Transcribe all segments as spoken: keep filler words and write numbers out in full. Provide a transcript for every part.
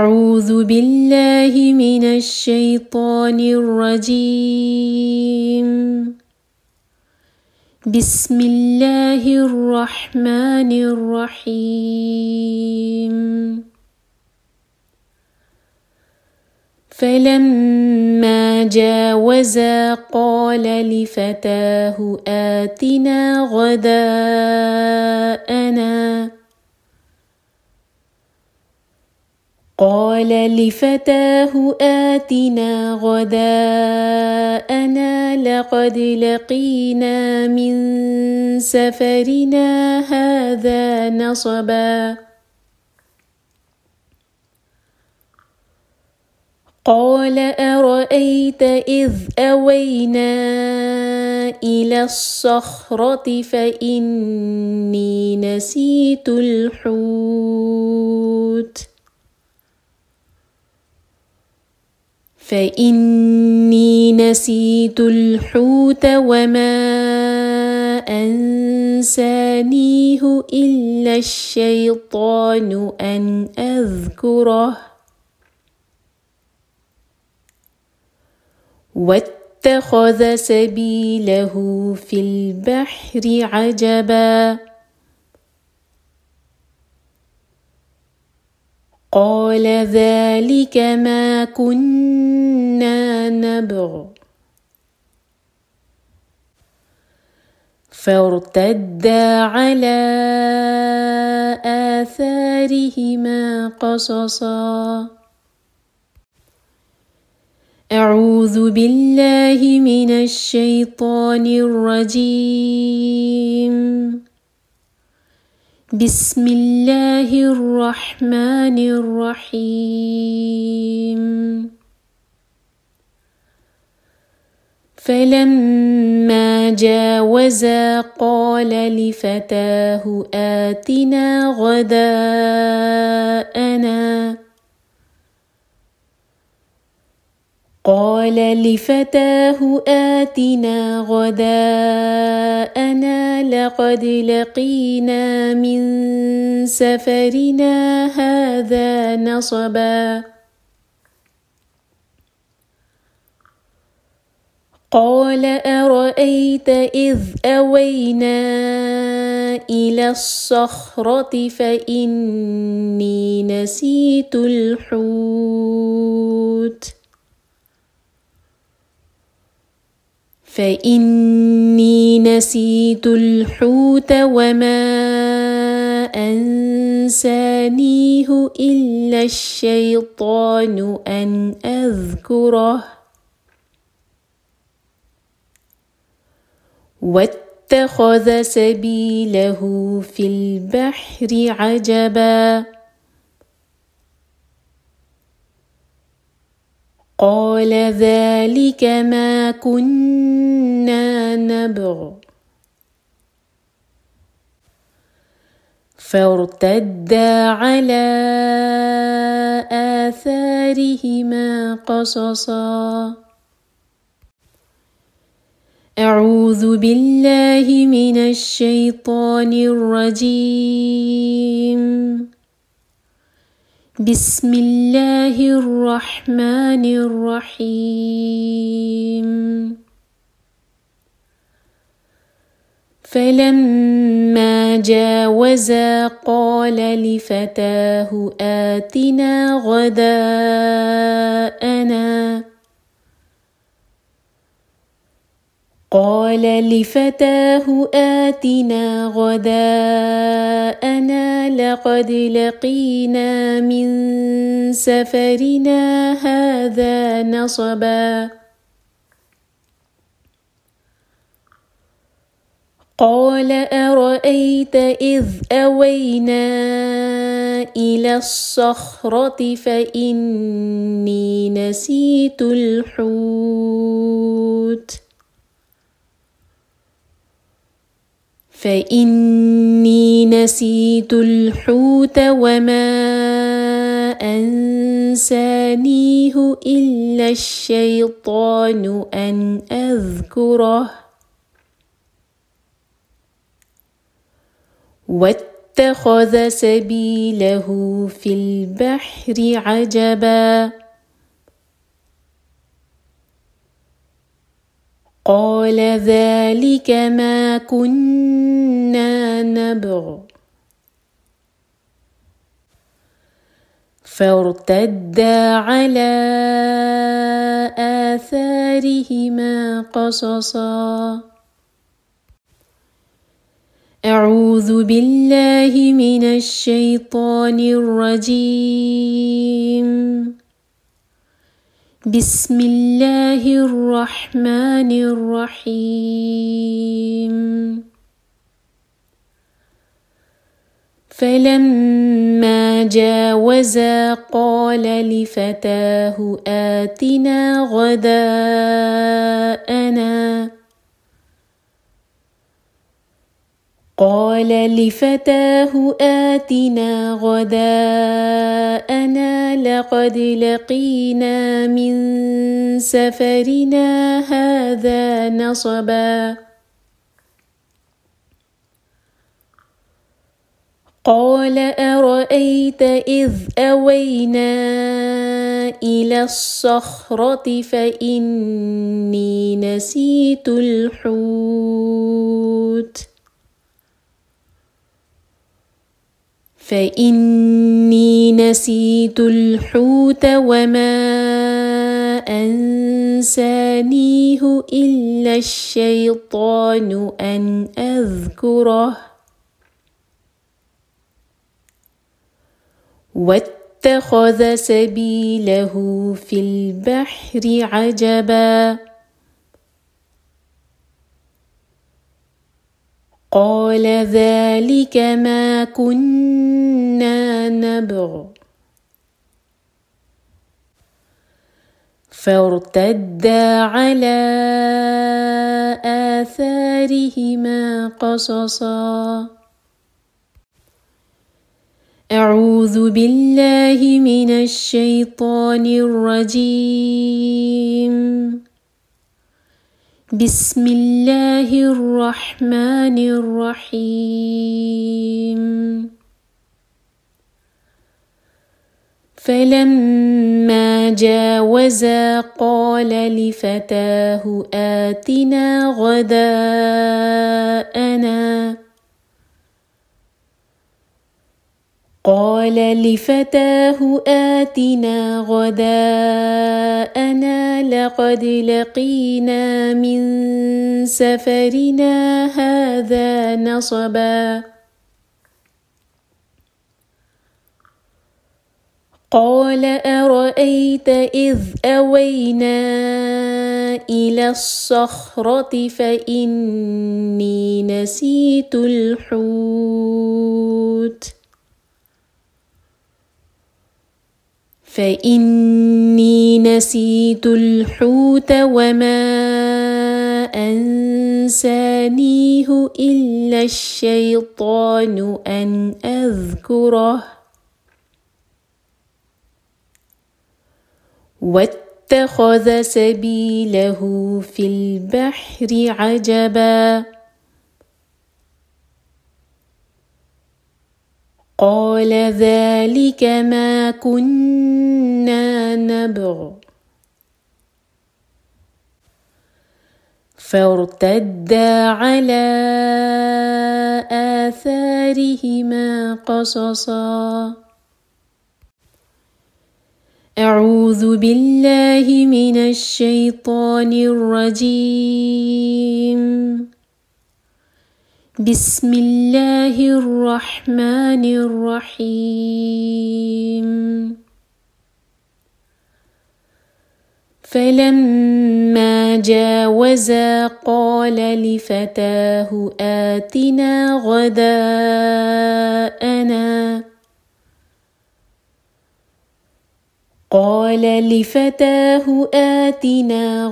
أعوذ بالله من الشيطان الرجيم. بسم الله الرحمن الرحيم. فلما جاوزا قال لفتاه آتنا غداءنا قال لفتاه آتنا غداءنا لقد لقينا من سفرنا هذا نصبا قال أرأيت إذ أوينا إلى الصخرة فإني نسيت الحوت فإني نسيت الحوت وما أنسانيه إلا الشيطان أن أذكره واتخذ سبيله في البحر عجبا قال ذلك ما كنا نبغ فارتدا على آثارهما قصصا. أعوذ بالله من الشيطان الرجيم. بسم الله الرحمن الرحيم. فلما جاوزا قال لفتاه آتنا غداءنا قال لفتاه آتنا غداءنا لقد لقينا من سفرنا هذا نصبا قال أرأيت إذ أوينا إلى الصخرة فإني نسيت الحوت فإني نسيت الحوت وما أنسانيه إلا الشيطان أن أذكره واتخذ سبيله في البحر عجبا قال ذلك ما كنا نبغ فارتدا على آثارهما قصصا. أعوذ بالله من الشيطان الرجيم. بسم الله الرحمن الرحيم. فلما جاوزا قال لفتاه آتنا غداءنا قال لفتاه آتنا غداءنا لقد لقينا من سفرنا هذا نصبا قال أرأيت إذ أوينا إلى الصخرة فإني نسيت الحوت فإني نسيت الحوت وما أنسانيه إلا الشيطان أن أذكره واتخذ سبيله في البحر عجبا قال ذلك ما كنا نبغ فارتدا على آثارهما قصصا. أعوذ بالله من الشيطان الرجيم. بسم الله الرحمن الرحيم. فلما جاوزا قال لفتاه آتنا غداءنا قال لفتاه آتنا غداءنا لقد لقينا من سفرنا هذا نصبا قال أرأيت إذ أوينا إلى الصخرة فإني نسيت الحوت فإني نسيت الحوت وما أنسانيه إلا الشيطان أن أذكره واتخذ سبيله في البحر عجبا قال ذلك ما كنا نبغ فارتدا على آثارهما قصصا. أعوذ بالله من الشيطان الرجيم. بسم الله الرحمن الرحيم. فلما جاوزا قال لفتاه آتنا غداءنا قال لفتاه آتنا غداءنا لقد لقينا من سفرنا هذا نصبا قال أرأيت إذ أوينا إلى الصخرة فإني نسيت الحوت فإني نسيت الحوت وما أنسانيه إلا الشيطان أن أذكره واتخذ سبيله في البحر عجبا قال ذلك ما كنا نبغ فارتدا على آثارهما قصصا. أعوذ بالله من الشيطان الرجيم. بسم الله الرحمن الرحيم. فلما جاوزا قال لفتاه آتنا غداءنا قال لفتاه آتنا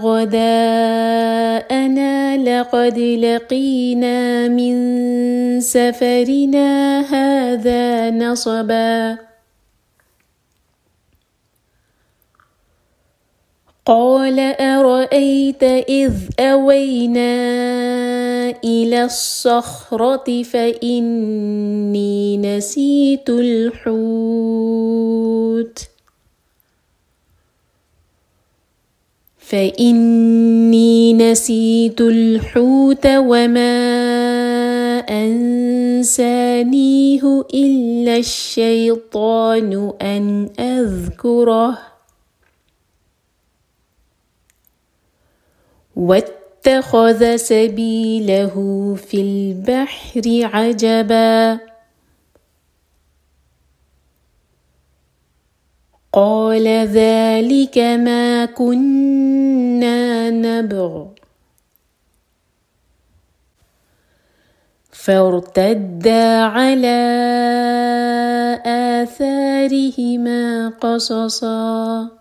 غداءنا لقد لقينا من سفرنا هذا نصبا قال أرأيت إذ أوينا إلى الصخرة فإني نسيت الحوت فإني نسيت الحوت وما أنسانيه إلا الشيطان أن أذكره واتخذ سبيله في البحر عجبا قال ذلك ما كنا نبغ فارتدا على آثارهما قصصا